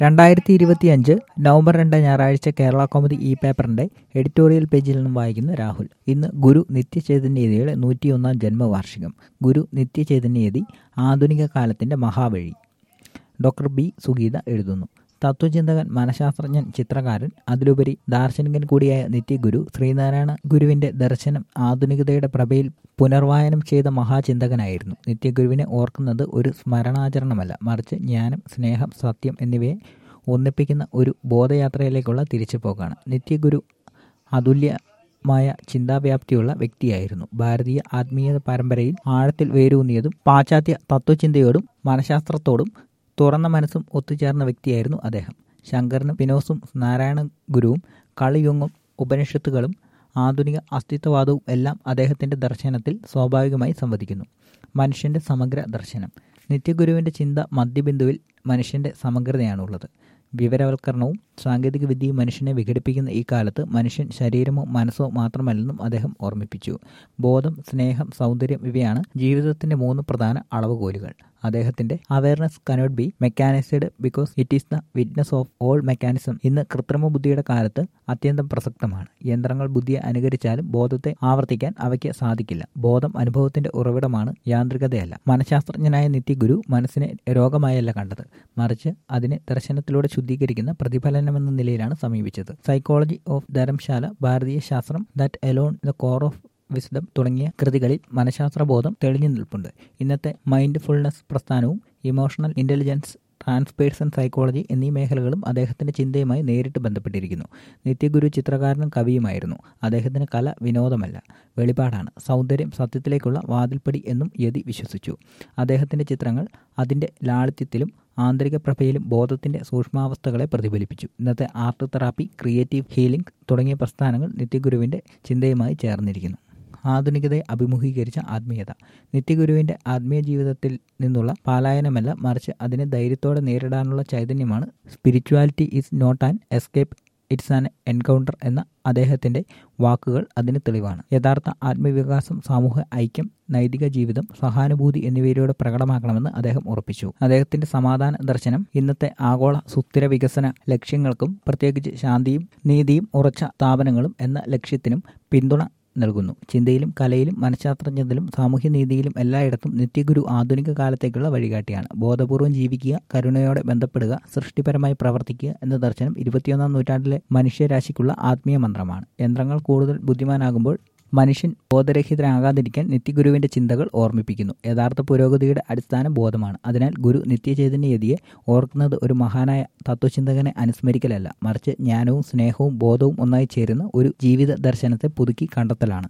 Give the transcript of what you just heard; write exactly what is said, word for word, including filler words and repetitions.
രണ്ടായിരത്തി ഇരുപത്തിയഞ്ച് നവംബർ രണ്ട് ഞായറാഴ്ച കേരള കൗമുദി ഈ പേപ്പറിന്റെ എഡിറ്റോറിയൽ പേജിൽ നിന്നും വായിക്കുന്ന രാഹുൽ. ഇന്ന് ഗുരു നിത്യചൈതന്യയതിയുടെ നൂറ്റിയൊന്നാം ജന്മവാർഷികം. ഗുരു നിത്യചൈതന്യയതി ആധുനിക കാലത്തിന്റെ മഹാവഴി. ഡോക്ടർ ബി സുഗീത എഴുതുന്നു. തത്വചിന്തകൻ, മനഃശാസ്ത്രജ്ഞൻ, ചിത്രകാരൻ, അതിലുപരി ദാർശനികൻ കൂടിയായ നിത്യഗുരു ശ്രീനാരായണ ഗുരുവിന്റെ ദർശനം ആധുനികതയുടെ പ്രഭയിൽ പുനർവായനം ചെയ്ത മഹാചിന്തകനായിരുന്നു. നിത്യഗുരുവിനെ ഓർക്കുന്നത് ഒരു സ്മരണാചരണമല്ല, മറിച്ച് ജ്ഞാനം, സ്നേഹം, സത്യം എന്നിവയെ ഒന്നിപ്പിക്കുന്ന ഒരു ബോധയാത്രയിലേക്കുള്ള തിരിച്ചുപോക്കാണ്. നിത്യഗുരു അതുല്യമായ ചിന്താവ്യാപ്തിയുള്ള വ്യക്തിയായിരുന്നു. ഭാരതീയ ആത്മീയ പരമ്പരയിൽ ആഴത്തിൽ വേരൂന്നിയതും പാശ്ചാത്യ തത്വചിന്തയോടും മനഃശാസ്ത്രത്തോടും തുറന്ന മനസ്സും ഒത്തുചേർന്ന വ്യക്തിയായിരുന്നു അദ്ദേഹം. ശങ്കരനും പിനോസും നാരായണ ഗുരുവും കളിയുങ്ങും ഉപനിഷത്തുകളും ആധുനിക അസ്തിത്വവാദവും എല്ലാം അദ്ദേഹത്തിൻ്റെ ദർശനത്തിൽ സ്വാഭാവികമായി സംവദിക്കുന്നു. മനുഷ്യൻ്റെ സമഗ്ര ദർശനം. നിത്യഗുരുവിൻ്റെ ചിന്ത മധ്യബിന്ദുവിൽ മനുഷ്യൻ്റെ സമഗ്രതയാണുള്ളത്. വിവരവൽക്കരണവും സാങ്കേതിക വിദ്യയും മനുഷ്യനെ വിഘടിപ്പിക്കുന്ന ഈ കാലത്ത് മനുഷ്യൻ ശരീരമോ മനസ്സോ മാത്രമല്ലെന്നും അദ്ദേഹം ഓർമ്മിപ്പിച്ചു. ബോധം, സ്നേഹം, സൗന്ദര്യം ഇവയാണ് ജീവിതത്തിൻ്റെ മൂന്ന് പ്രധാന അളവുകോലുകൾ. അദ്ദേഹത്തിൻ്റെ awareness cannot be mechanised because it is the witness of all mechanism ഇന്ന് കൃത്രിമ ബുദ്ധിയുടെ കാലത്ത് അത്യന്തം പ്രസക്തമാണ്. യന്ത്രങ്ങൾ ബുദ്ധിയെ അനുകരിച്ചാലും ബോധത്തെ ആവർത്തിക്കാൻ അവയ്ക്ക് സാധിക്കില്ല. ബോധം അനുഭവത്തിൻ്റെ ഉറവിടമാണ്, യാന്ത്രികതയല്ല. മനഃശാസ്ത്രജ്ഞനായ നിത്യഗുരു മനസ്സിനെ രോഗമായല്ല കണ്ടത്, മറിച്ച് അതിനെ ദർശനത്തിലൂടെ ശുദ്ധീകരിക്കുന്ന പ്രതിഫലനമെന്ന നിലയിലാണ് സമീപിച്ചത്. സൈക്കോളജി ഓഫ് ധരംശാല, ഭാരതീയ ശാസ്ത്രം, that alone the core of wisdom തുടങ്ങിയ കൃതികളിൽ മനഃശാസ്ത്രബോധം തെളിഞ്ഞു നിൽപ്പുണ്ട്. ഇന്നത്തെ മൈൻഡ്ഫുൾനെസ് പ്രസ്ഥാനവും ഇമോഷണൽ ഇൻ്റലിജൻസ്, ട്രാൻസ്പേഴ്സൺ സൈക്കോളജി എന്നീ മേഖലകളും അദ്ദേഹത്തിൻ്റെ ചിന്തയുമായി നേരിട്ട് ബന്ധപ്പെട്ടിരിക്കുന്നു. നിത്യഗുരു ചിത്രകാരനും കവിയുമായിരുന്നു. അദ്ദേഹത്തിന് കല വിനോദമല്ല, വെളിപാടാണ്. സൗന്ദര്യം സത്യത്തിലേക്കുള്ള വാതിൽപ്പടി എന്നും യതി വിശ്വസിച്ചു. അദ്ദേഹത്തിൻ്റെ ചിത്രങ്ങൾ അതിൻ്റെ ലാളിത്യത്തിലും ആന്തരിക പ്രഭയിലും ബോധത്തിൻ്റെ സൂക്ഷ്മാവസ്ഥകളെ പ്രതിഫലിപ്പിച്ചു. ഇന്നത്തെ ആർട്ട് തെറാപ്പി, ക്രിയേറ്റീവ് ഹീലിംഗ് തുടങ്ങിയ പ്രസ്ഥാനങ്ങൾ നിത്യഗുരുവിൻ്റെ ചിന്തയുമായി ചേർന്നിരിക്കുന്നു. ആധുനികതയെ അഭിമുഖീകരിച്ച ആത്മീയത. നിത്യഗുരുവിൻ്റെ ആത്മീയ ജീവിതത്തിൽ നിന്നുള്ള പലായനമല്ല, മറിച്ച് അതിനെ ധൈര്യത്തോടെ നേരിടാനുള്ള ചൈതന്യമാണ്. Spirituality is not an escape, it's an encounter എന്ന അദ്ദേഹത്തിൻ്റെ വാക്കുകൾ അതിന് തെളിവാണ്. യഥാർത്ഥ ആത്മവികാസം സാമൂഹ്യ ഐക്യം, നൈതിക ജീവിതം, സഹാനുഭൂതി എന്നിവയിലൂടെ പ്രകടമാക്കണമെന്ന് അദ്ദേഹം ഉറപ്പിച്ചു. അദ്ദേഹത്തിൻ്റെ സമാധാന ദർശനം ഇന്നത്തെ ആഗോള സുസ്ഥിര വികസന ലക്ഷ്യങ്ങൾക്കും പ്രത്യേകിച്ച് ശാന്തിയും നീതിയും ഉറച്ച സ്ഥാപനങ്ങളും എന്ന ലക്ഷ്യത്തിനും പിന്തുണ നൽകുന്നു. ചിന്തയിലും കലയിലും മനഃശാസ്ത്രജ്ഞത്തിലും സാമൂഹ്യനീതിയിലും എല്ലായിടത്തും നിത്യഗുരു ആധുനിക കാലത്തേക്കുള്ള വഴികാട്ടിയാണ്. ബോധപൂർവം ജീവിക്കുക, കരുണയോടെ ബന്ധപ്പെടുക, സൃഷ്ടിപരമായി പ്രവർത്തിക്കുക എന്ന ദർശനം ഇരുപത്തിയൊന്നാം നൂറ്റാണ്ടിലെ മനുഷ്യരാശിക്കുള്ള ആത്മീയ മന്ത്രമാണ്. യന്ത്രങ്ങൾ കൂടുതൽ ബുദ്ധിമാനാകുമ്പോൾ മനുഷ്യൻ ബോധരഹിതനാകാതിരിക്കാൻ നിത്യഗുരുവിൻ്റെ ചിന്തകൾ ഓർമ്മിപ്പിക്കുന്നു. യഥാർത്ഥ പുരോഗതിയുടെ അടിസ്ഥാനം ബോധമാണ്. അതിനാൽ ഗുരു നിത്യചൈതന്യയതിയെ ഓർക്കുന്നത് ഒരു മഹാനായ തത്വചിന്തകനെ അനുസ്മരിക്കലല്ല, മറിച്ച് ജ്ഞാനവും സ്നേഹവും ബോധവും ഒന്നായി ചേരുന്ന ഒരു ജീവിത ദർശനത്തെ പുതുക്കി കണ്ടെത്തലാണ്.